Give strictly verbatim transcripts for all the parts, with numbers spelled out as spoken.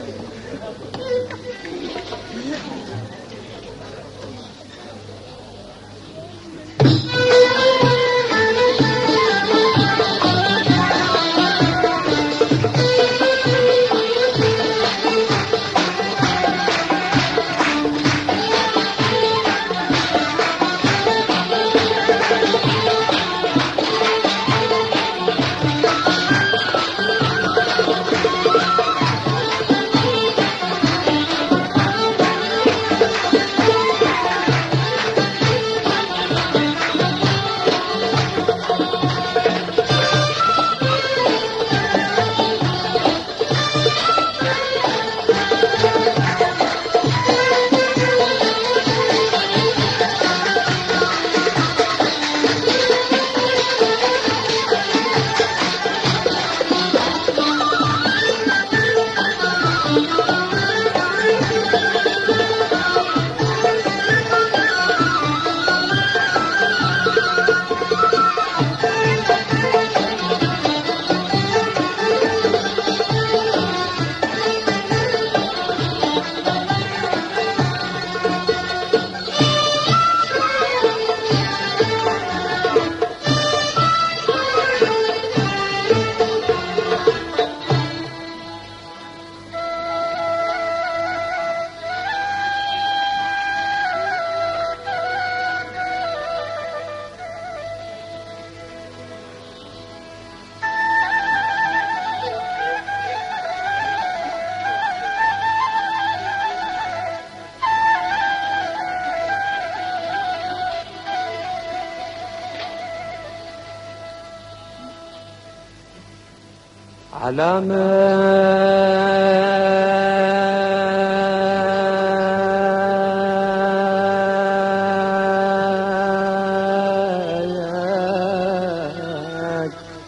علامات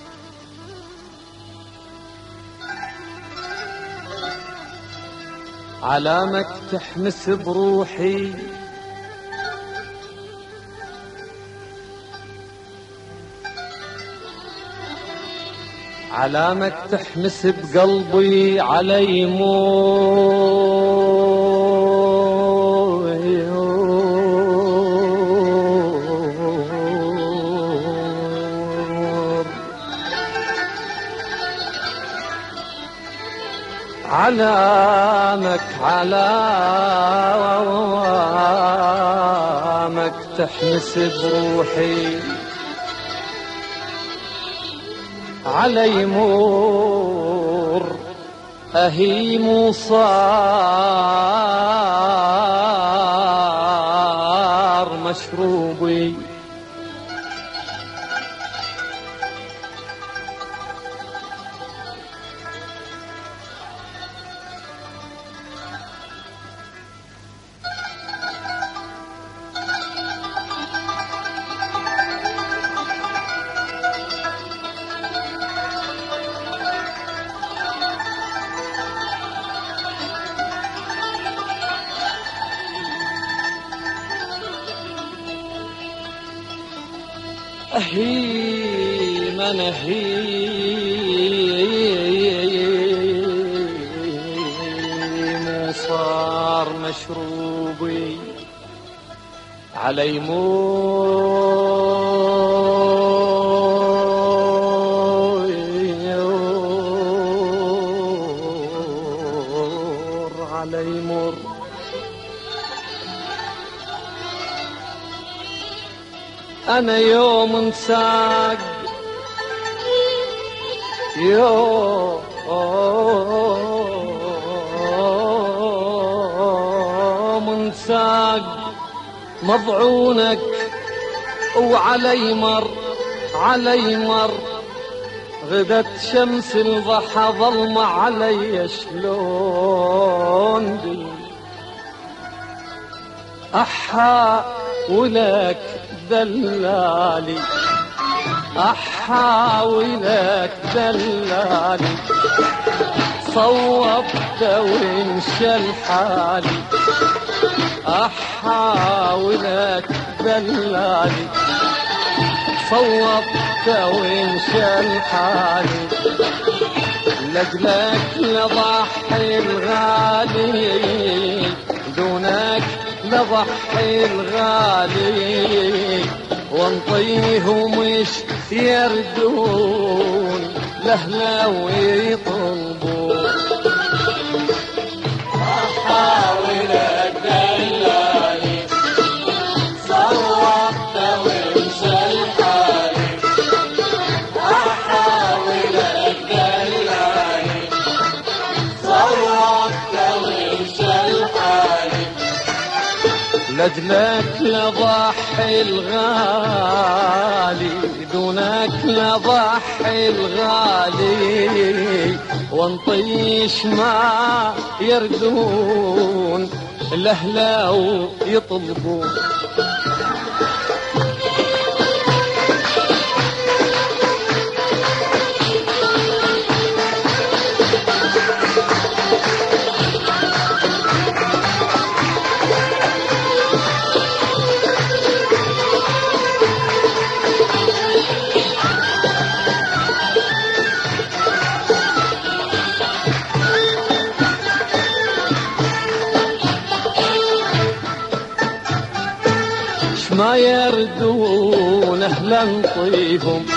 علامك تحمس بروحي علامك تحمس بقلبي علي مور علامك علامك تحمس بروحي علي مور أهيم صار مشروبي أهيم أنا هيم صار مشروبي علي مور علي مر أنا يوم انساق يوم انساق مضعونك وعلي مر علي مر غدت شمس الضحى ظلمة علي شلون بي أحاولك دلالي أحاولك دلالي صوبت وانشل حالي أحاولك دلالي صوبت وانشل حالي لجلك لضحي الغالي دونك لضحي الغالي وانطيه ومش يردون لهلا ويطلبون أحاول أدلالي صوت وانسى الحالي أحاول أدلالي صوت وانسى الحالي لجلك لضحي الغالي دونك لضحي الغالي وانطيش ما يردون لهلا ويطلبون ما يردون اهلا نطيهم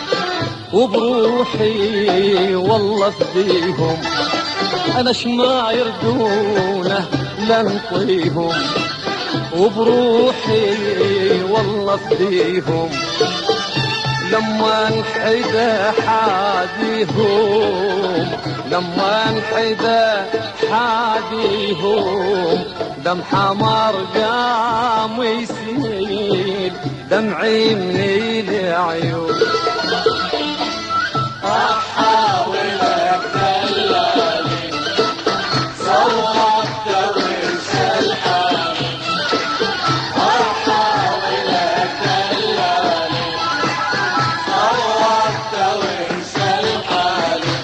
وبروحي والله فديهم انا شما يردون اهلا نطيهم وبروحي والله فديهم لما انحدى حاديهم لما انحدى حاديهم دم حمر قام يسيل دمعي من العيون أحاول أدلالي صوت وانسى الحالي أحاول أدلالي صوت وانسى الحالي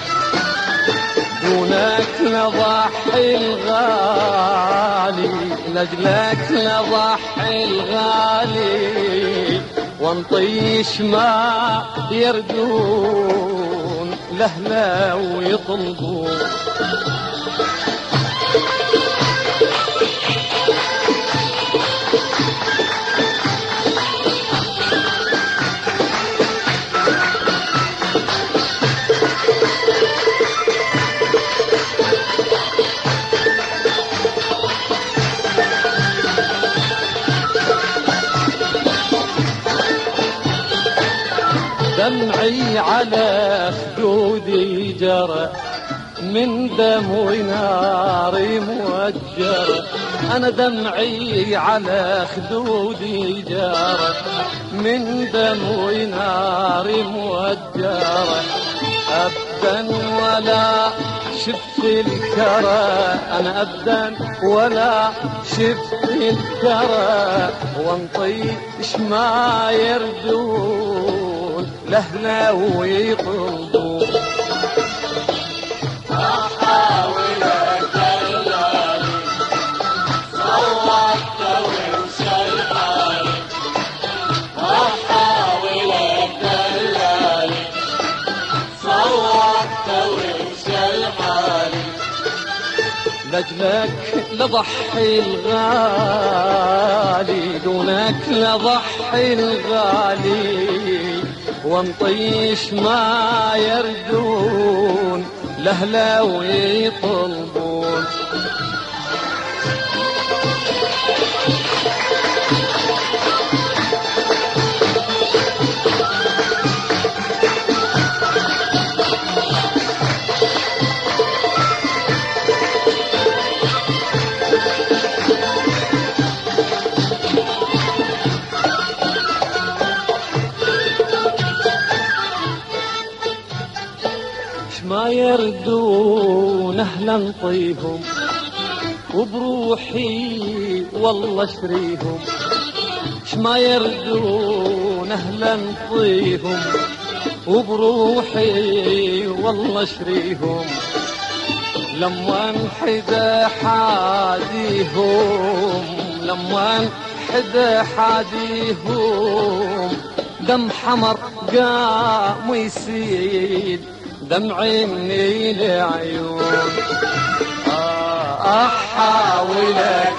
دونك لضحي الغالي لجلك لضحي الغالي وانطيش ما يردون لهلا ويطلبون دمعي على خدودي جرى من دم وناري موجرة أنا دمعي على خدودي جرى من دم وناري موجرة أبدا ولا شفت الكرى أنا أبدا ولا شفت الكرى وانطيش ما يردون لهلا ويطلبون أحاول أدلالي صوت وانسى الحالي أحاول أدلالي صوت وانسى الحالي لجلك لضحي الغالي دونك لضحي الغالي وانطيش ما يردون لهلا ويطلبون ما يردون اهلا نطيهم وبروحي والله اشريهم شما يردون اهلا نطيهم وبروحي والله اشريهم لما انحدى حاديهم لما انحدى حاديهم دم حمر قام يسيل دمعي مني لعيون أحاولك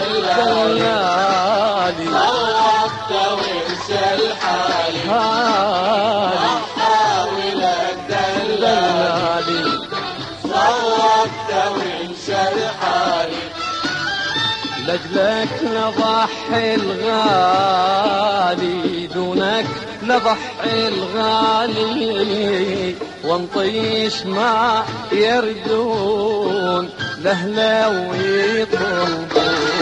دلالي صوبت وانسى الحالي هالي أحاولك دلالي دلالي صوبت وانسى الحالي لجلك نضحي الغالي دونك لضحي الغالي وانطيش ما يردون لهلا ويطلبون